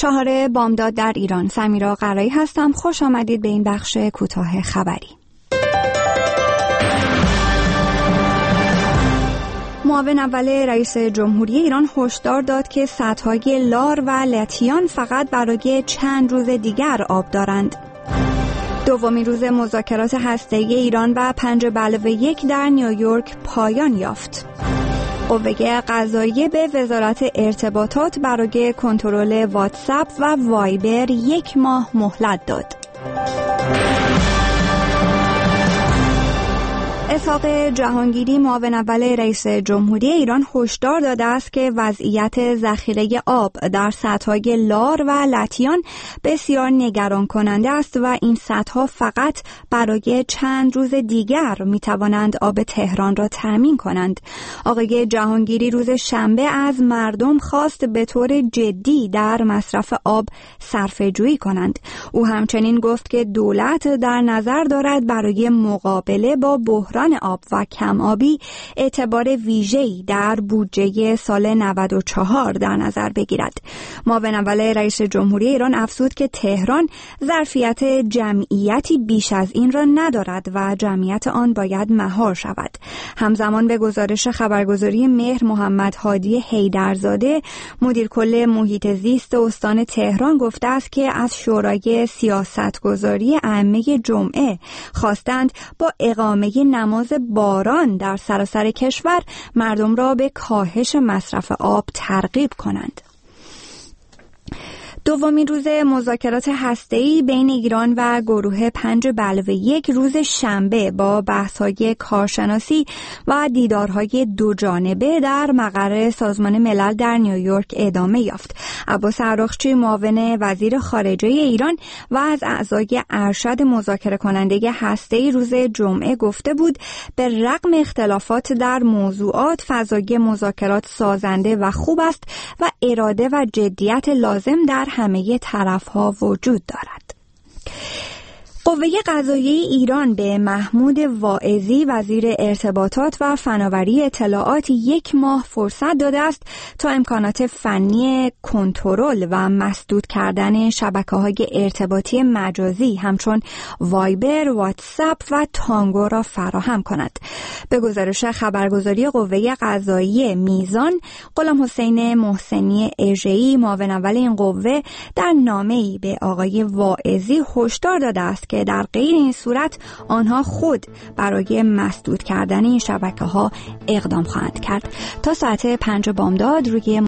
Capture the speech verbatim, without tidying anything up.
چهار بامداد در ایران. سمیرا قرایی هستم. خوش آمدید به این بخش کوتاه خبری. معاون اول رئیس جمهوری ایران هشدار داد که سدهای لار و لتیان فقط برای چند روز دیگر آب دارند. دومین روز مذاکرات هسته‌ای ایران و پنج به علاوه یک در نیویورک پایان یافت. قوه قضاییه به وزارت ارتباطات برای کنترل واتساپ و وایبر یک ماه مهلت داد. اسحاق جهانگیری معاون اول رئیس جمهوری ایران هشدار داده است که وضعیت ذخیره آب در سدهای لار و لتیان بسیار نگران کننده است و این سدها فقط برای چند روز دیگر می توانند آب تهران را تامین کنند. آقای جهانگیری روز شنبه از مردم خواست به طور جدی در مصرف آب صرفه‌جویی کنند. او همچنین گفت که دولت در نظر دارد برای مقابله با بحران آب و کم آبی اعتبار ویژه‌ای در بودجه سال نود و چهار در نظر بگیرد. معاون اول رئیس جمهوری ایران افزود که تهران ظرفیت جمعیتی بیش از این را ندارد و جمعیت آن باید مهار شود. همزمان به گزارش خبرگزاری مهر محمد هادی حیدرزاده مدیر کل محیط زیست استان تهران گفته است که از شورای سیاستگذاری ائمه جمعه خواستند با اقامه نماز باران در سراسر کشور مردم را به کاهش مصرف آب ترغیب کنند. دومین روز مذاکرات هسته‌ای بین ایران و گروه پنج به علاوه یک روز شنبه با بحث‌های کارشناسی و دیدارهای دوجانبه در مقر سازمان ملل در نیویورک ادامه یافت. عباس عراقچی معاون وزیر خارجه ایران و از اعضای ارشد مذاکره کننده هسته‌ای روز جمعه گفته بود به رغم اختلافات در موضوعات فضای مذاکرات سازنده و خوب است و اراده و جدیت لازم در همه طرف‌ها وجود دارد. قوه قضاییه ایران به محمود واعظی وزیر ارتباطات و فناوری اطلاعات یک ماه فرصت داده است تا امکانات فنی کنترل و مسدود کردن شبکه‌های ارتباطی مجازی همچون وایبر، واتساپ و تانگو را فراهم کند. به گزارش خبرگزاری قوه قضاییه میزان، غلام حسین محسنی اژه‌ای معاون اول این قوه در نامه‌ای به آقای واعظی هشدار داده است که در غیر این صورت آنها خود برای مسدود کردن این شبکه‌ها اقدام خواهند کرد. تا ساعت پنج بامداد روی